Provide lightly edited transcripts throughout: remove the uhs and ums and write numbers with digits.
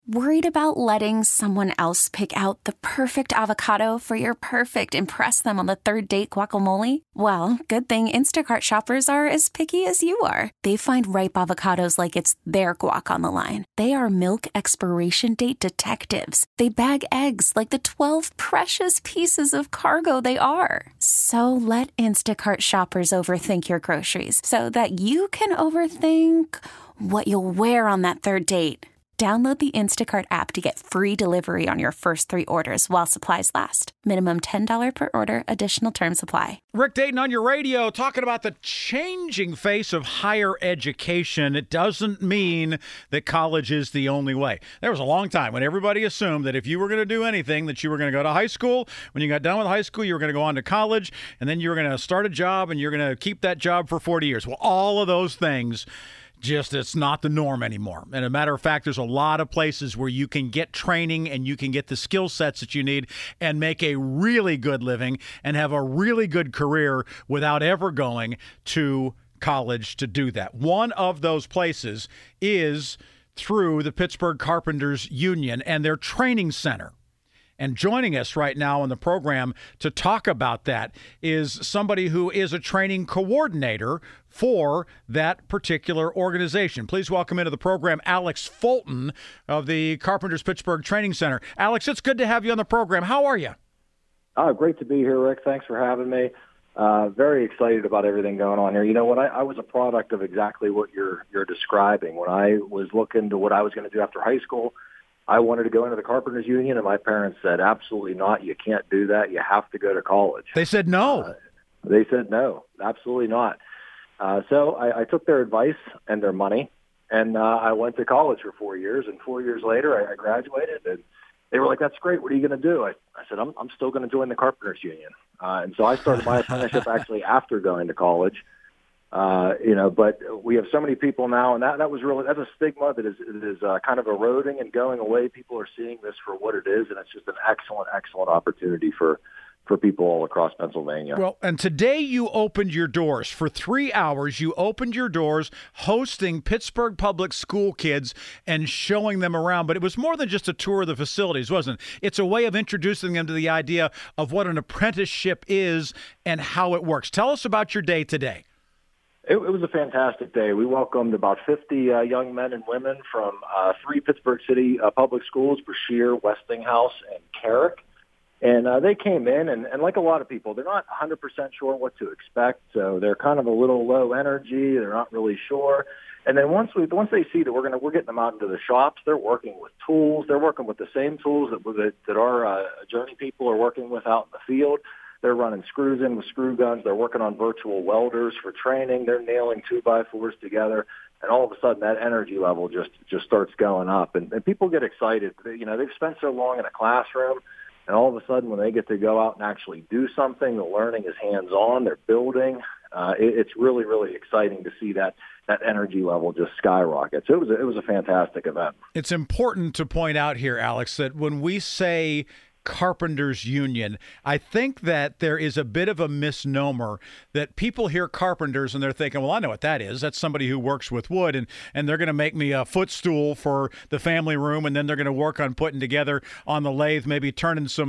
Worried about letting someone else pick out the perfect avocado for your perfect impress them on the third date guacamole? Well, good thing Instacart shoppers are as picky as you are. They find ripe avocados like it's their guac on the line. They are milk expiration date detectives. They bag eggs like the 12 precious pieces of cargo they are. So let Instacart shoppers overthink your groceries so that you can overthink what you'll wear on that third date. Download the Instacart app to get free delivery on your first 3 orders while supplies last. Minimum $10 per order. Additional terms apply. Rick Dayton on your radio talking about the changing face of higher education. It doesn't mean that college is the only way. There was a long time when everybody assumed that if you were going to do anything, that you were going to go to high school. When you got done with high school, you were going to go on to college, and then you were going to start a job, and you're going to keep that job for 40 years. Well, all of those things, it's not the norm anymore. And as a matter of fact, there's a lot of places where you can get training and you can get the skill sets that you need and make a really good living and have a really good career without ever going to college to do that. One of those places is through the Pittsburgh Carpenters Union and their training center. And joining us right now on the program to talk about that is somebody who is a training coordinator for that particular organization. Please welcome into the program Alex Fulton of the Carpenters Pittsburgh Training Center. Alex, it's good to have you on the program. How are you? Great to be here, Rick. Thanks for having me. Very excited about everything going on here. You know what? I was a product of exactly what you're describing. When I was looking to what I was going to do after high school, I wanted to go into the Carpenters Union, and my parents said, absolutely not. You can't do that. You have to go to college. They said no. They said no, absolutely not. So I took their advice and their money, and I went to college for 4 years. And 4 years later, I graduated, and they were like, that's great. What are you going to do? I said, I'm still going to join the Carpenters Union. And so I started my apprenticeship actually after going to college. But we have so many people now, and that's a stigma that is kind of eroding and going away. People are seeing this for what it is, and it's just an excellent, excellent opportunity for people all across Pennsylvania. Well, and today you opened your doors. For 3 hours, you opened your doors hosting Pittsburgh Public School kids and showing them around. But it was more than just a tour of the facilities, wasn't it? It's a way of introducing them to the idea of what an apprenticeship is and how it works. Tell us about your day today. It was a fantastic day. We welcomed about 50 young men and women from 3 Pittsburgh City public schools, Brashear, Westinghouse, and Carrick. And they came in, and like a lot of people, they're not 100% sure what to expect. So they're kind of a little low energy. They're not really sure. And then once they see that we're getting them out into the shops, they're working with tools. They're working with the same tools that our journey people are working with out in the field. They're running screws in with screw guns. They're working on virtual welders for training. They're nailing 2x4s together. And all of a sudden, that energy level just starts going up. And people get excited. You know, they've spent so long in a classroom, and all of a sudden, when they get to go out and actually do something, the learning is hands-on. They're building. It's really, really exciting to see that energy level just skyrocket. So it was a fantastic event. It's important to point out here, Alex, that when we say Carpenters Union, I think that there is a bit of a misnomer that people hear carpenters and they're thinking, well, I know what that is. That's somebody who works with wood, and they're going to make me a footstool for the family room, and then they're going to work on putting together on the lathe, maybe turning some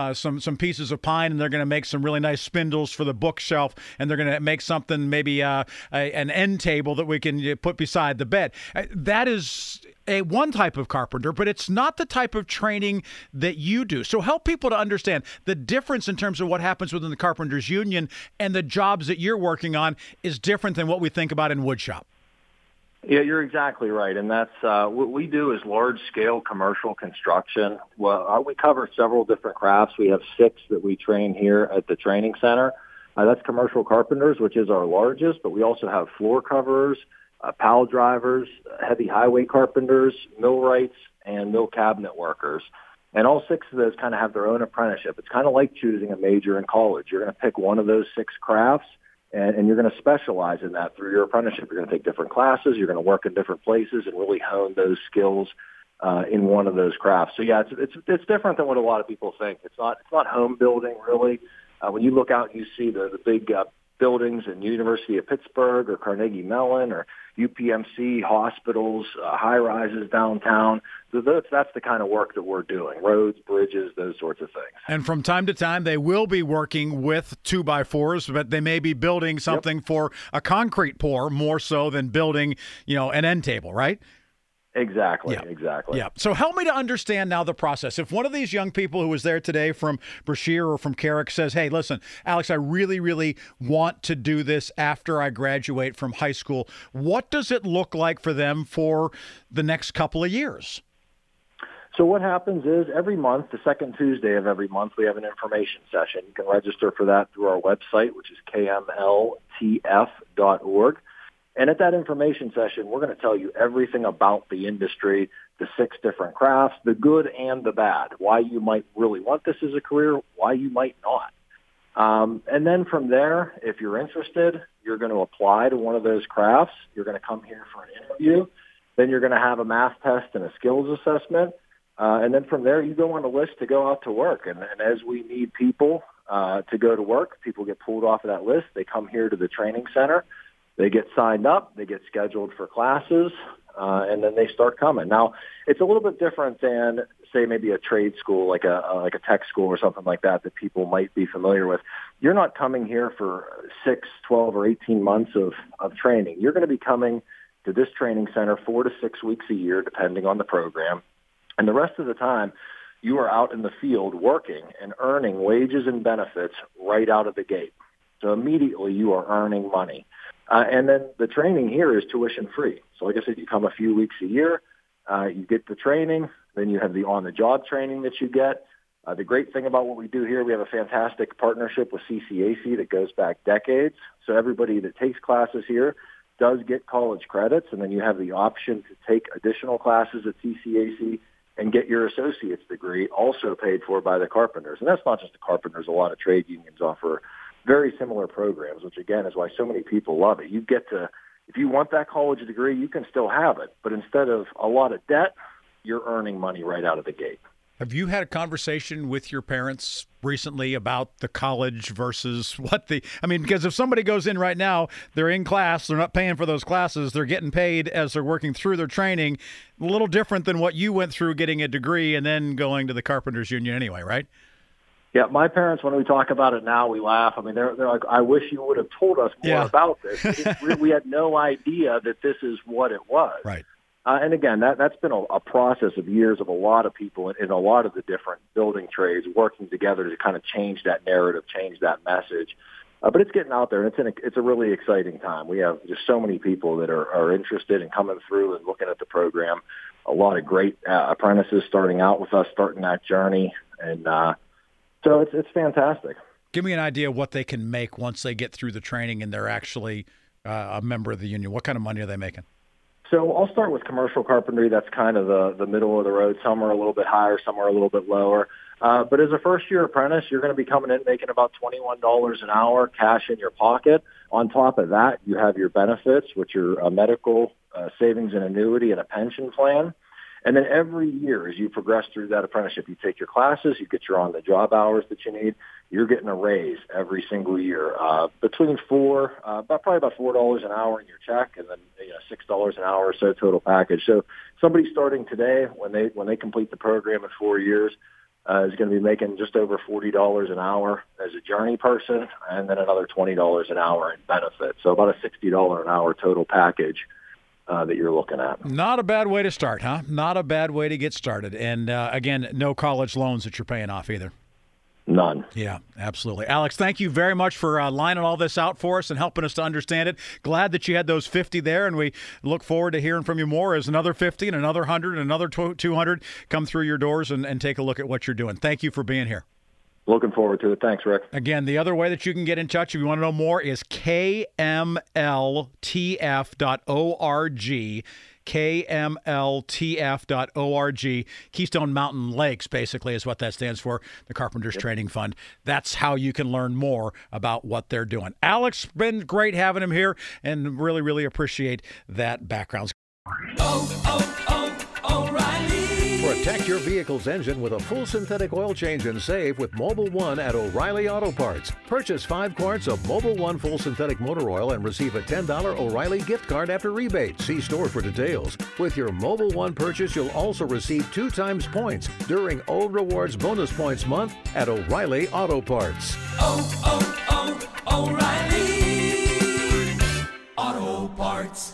pieces of pine, and they're going to make some really nice spindles for the bookshelf, and they're going to make something, maybe an end table that we can put beside the bed. That is one type of carpenter, but it's not the type of training that you do. So help people to understand the difference in terms of what happens within the Carpenters Union and the jobs that you're working on is different than what we think about in woodshop. Yeah, you're exactly right. And that's what we do is large-scale commercial construction. Well, we cover several different crafts. We have 6 that we train here at the training center. That's commercial carpenters, which is our largest, but we also have floor coverers, pile drivers, heavy highway carpenters, millwrights, and mill cabinet workers. And all 6 of those kind of have their own apprenticeship. It's kind of like choosing a major in college. You're going to pick one of those 6 crafts, and you're going to specialize in that through your apprenticeship. You're going to take different classes. You're going to work in different places and really hone those skills in one of those crafts. So, yeah, it's different than what a lot of people think. It's not home building, really. When you look out and you see the big buildings in University of Pittsburgh or Carnegie Mellon or UPMC, hospitals, high-rises downtown. So that's the kind of work that we're doing, roads, bridges, those sorts of things. And from time to time, they will be working with 2x4s, but they may be building something for a concrete pour more so than building, an end table, right? Exactly. Yeah. So help me to understand now the process. If one of these young people who was there today from Brashear or from Carrick says, hey, listen, Alex, I really, really want to do this after I graduate from high school, what does it look like for them for the next couple of years? So what happens is every month, the second Tuesday of every month, we have an information session. You can register for that through our website, which is kmltf.org. And at that information session, we're going to tell you everything about the industry, the 6 different crafts, the good and the bad, why you might really want this as a career, why you might not. And then from there, if you're interested, you're going to apply to one of those crafts. You're going to come here for an interview. Then you're going to have a math test and a skills assessment. And then from there, you go on a list to go out to work. And as we need people to go to work, people get pulled off of that list. They come here to the training center. They get signed up, they get scheduled for classes, and then they start coming. Now, it's a little bit different than, say, maybe a trade school, like a tech school or something like that people might be familiar with. You're not coming here for 6, 12, or 18 months of training. You're going to be coming to this training center 4 to 6 weeks a year, depending on the program. And the rest of the time, you are out in the field working and earning wages and benefits right out of the gate. So immediately you are earning money. And then the training here is tuition free. So like I said, you come a few weeks a year, you get the training, then you have the on-the-job training that you get. The great thing about what we do here, we have a fantastic partnership with CCAC that goes back decades. So everybody that takes classes here does get college credits, and then you have the option to take additional classes at CCAC and get your associate's degree also paid for by the carpenters. And that's not just the carpenters. A lot of trade unions offer very similar programs, which again is why so many people love it. You get to, if you want that college degree, you can still have it, but instead of a lot of debt, you're earning money right out of the gate. Have you had a conversation with your parents recently about the college versus because if somebody goes in right now, they're in class, they're not paying for those classes, they're getting paid as they're working through their training, a little different than what you went through getting a degree and then going to the Carpenters Union anyway, right? Yeah, my parents, when we talk about it now, we laugh. I mean, they're like, I wish you would have told us more about this. We had no idea that this is what it was. Right. And again, that's been a process of years of a lot of people in a lot of the different building trades working together to kind of change that narrative, change that message. But it's getting out there, and it's a really exciting time. We have just so many people that are interested in coming through and looking at the program. A lot of great apprentices starting out with us, starting that journey, and so it's fantastic. Give me an idea of what they can make once they get through the training and they're actually a member of the union. What kind of money are they making? So I'll start with commercial carpentry. That's kind of the middle of the road. Some are a little bit higher, some are a little bit lower. But as a first-year apprentice, you're going to be coming in making about $21 an hour, cash in your pocket. On top of that, you have your benefits, which are a medical, savings and annuity, and a pension plan. And then every year, as you progress through that apprenticeship, you take your classes, you get your on-the-job hours that you need. You're getting a raise every single year, between probably about $4 an hour in your check, and then $6 an hour or so total package. So somebody starting today, when they complete the program in 4 years, is going to be making just over $40 an hour as a journey person, and then another $20 an hour in benefits. So about a $60 an hour total package that you're looking at. Not a bad way to start, huh? Not a bad way to get started. And again, no college loans that you're paying off either. None. Yeah, absolutely. Alex, thank you very much for lining all this out for us and helping us to understand it. Glad that you had those 50 there, and we look forward to hearing from you more as another 50 and another 100 and another 200 come through your doors and take a look at what you're doing. Thank you for being here. Looking forward to it. Thanks, Rick. Again, the other way that you can get in touch if you want to know more is kmltf.org. kmltf.org. Keystone Mountain Lakes, basically, is what that stands for, the Carpenters Training Fund. That's how you can learn more about what they're doing. Alex, been great having him here, and really, really appreciate that background. O'Reilly. Protect your vehicle's engine with a full synthetic oil change and save with Mobil 1 at O'Reilly Auto Parts. Purchase 5 quarts of Mobil 1 full synthetic motor oil and receive a $10 O'Reilly gift card after rebate. See store for details. With your Mobil 1 purchase, you'll also receive 2 times points during O Rewards Bonus Points Month at O'Reilly Auto Parts. O'Reilly Auto Parts.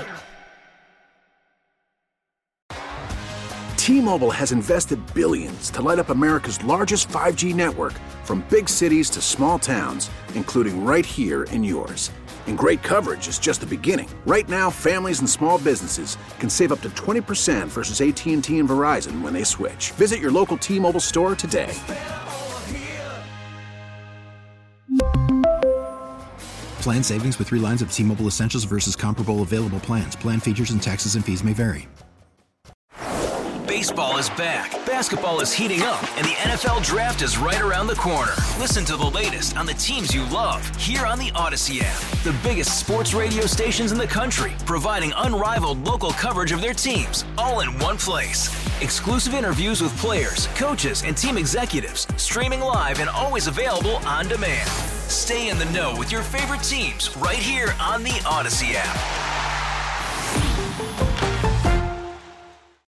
T-Mobile has invested billions to light up America's largest 5G network, from big cities to small towns, including right here in yours. And great coverage is just the beginning. Right now, families and small businesses can save up to 20% versus AT&T and Verizon when they switch. Visit your local T-Mobile store today. Plan savings with 3 lines of T-Mobile Essentials versus comparable available plans. Plan features and taxes and fees may vary. Baseball is back, basketball is heating up, and the NFL Draft is right around the corner. Listen to the latest on the teams you love here on the Odyssey app. The biggest sports radio stations in the country, providing unrivaled local coverage of their teams, all in one place. Exclusive interviews with players, coaches, and team executives, streaming live and always available on demand. Stay in the know with your favorite teams right here on the Odyssey app.